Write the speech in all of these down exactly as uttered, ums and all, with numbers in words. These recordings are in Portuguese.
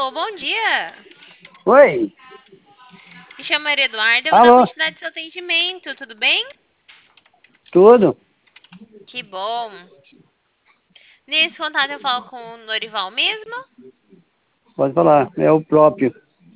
Alô, bom dia. Oi, Me chamo Maria Eduarda, eu vou dar alô, continuidade ao seu atendimento, tudo bem? tudo? Que bom. Nesse contato eu falo com o Norival mesmo? Pode falar, é o próprio.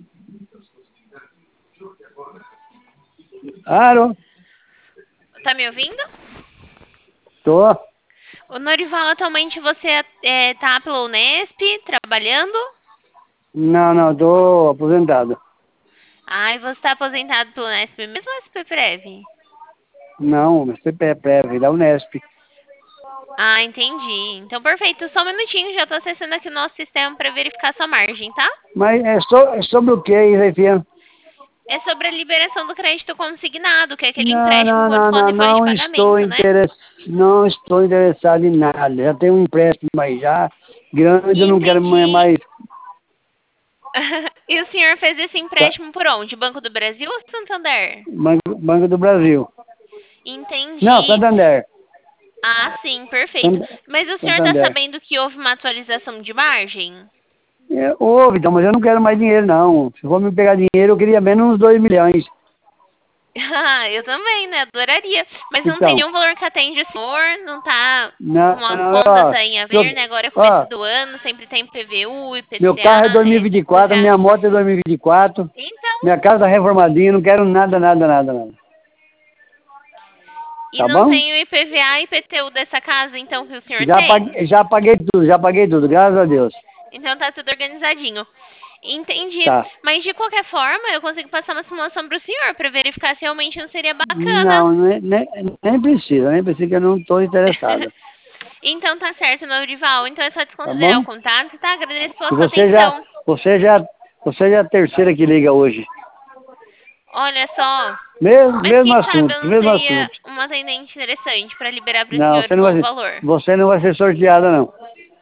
Alô, Tá me ouvindo? tô? O Norival, atualmente você é, tá pela Unesp, trabalhando? Não, não, tô aposentado. Ai, você tá aposentado pela Unesp mesmo ou S P Prev? Não, mas você é prévio, da Unesp. Ah, entendi. Então, perfeito. Só um minutinho, já tô acessando aqui o nosso sistema para verificar sua margem, tá? Mas é, so, é sobre o que aí, Fia? É sobre a liberação do crédito consignado, que é aquele Não, empréstimo não, com não, desconto não, em folha de não estou pagamento, né? interessado, não estou interessado em nada. Já tenho um empréstimo aí já, grande, eu não quero Entendi. mais. E o senhor fez esse Tá, empréstimo por onde? Banco do Brasil ou Santander? Banco, Banco do Brasil. Não, Entendi. Santander. Ah, sim, perfeito. Sant- Mas o senhor está Santander. sabendo que houve uma atualização de margem? É, houve, então, mas eu não quero mais dinheiro, não. Se for me pegar dinheiro, eu queria menos uns dois milhões. Ah, eu também, né? Adoraria. Mas não tem Então, nenhum valor que atende o senhor, não tá não, com as não, contas ó, aí em tô, haver, né? Agora é começo ó, do ano, sempre tem P V U, meu carro é I P C A, é, dois mil e vinte e quatro, IPVA. minha moto é dois mil e vinte e quatro, Então, minha casa tá reformadinha, não quero nada, nada, nada, nada. e Tá não bom? tem o I P V A e I P T U dessa casa, então, que o senhor Já tem? paguei, já paguei tudo, já paguei tudo, graças a Deus. Então tá tudo organizadinho. Entendi. Tá. Mas de qualquer forma, eu consigo passar uma simulação para o senhor para verificar se realmente não seria bacana. Não, nem, nem, nem precisa, nem precisa que eu não estou interessado. Então tá certo, Norival. Então é só Tá desconsiderar o bom? contato, tá? Agradeço pela E sua você já, atenção. você já, você já é a terceira que liga hoje. Olha só. Mesmo, Mas mesmo quem sabe assunto, eu não mesmo seria assunto. uma atendente interessante para liberar para o Não, senhor você um não vai novo ser, valor. você não vai ser sorteada, não.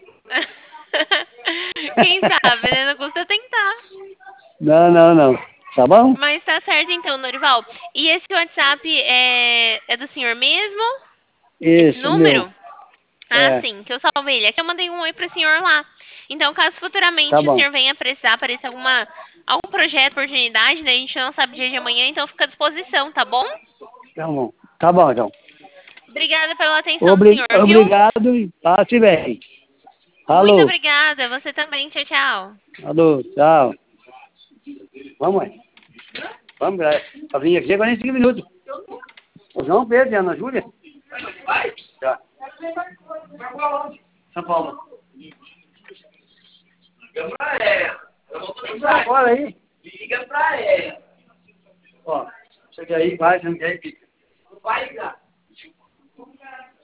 Quem sabe, né? Não custa tentar. Não, não, não. Tá bom? Mas tá certo então, Norival. E esse WhatsApp é, é do senhor mesmo? Esse Isso, meu. número? Ah, É, sim, que eu salvei ele. É que eu mandei um oi pro senhor lá. Então, caso tá futuramente o bom. senhor venha precisar, aparecer alguma, algum projeto, oportunidade, né? A gente não sabe dia de amanhã, então fica à disposição, tá bom? Tá bom. Tá bom, então. Obrigada pela atenção do Obri senhor, viu? obrigado e passe bem. Muito Alô, obrigada. Você também. Tchau, tchau. alô, tchau. Vamos, mãe. Vamos, galera. Pra vir aqui agora em cinco minutos. O João Pedro e a Ana Júlia? Já. São Paulo. Liga pra ela. Eu vou pra fora aí. Liga pra ela. Ó, você quer ir, vai, você não quer ir, fica. Não vai ligar.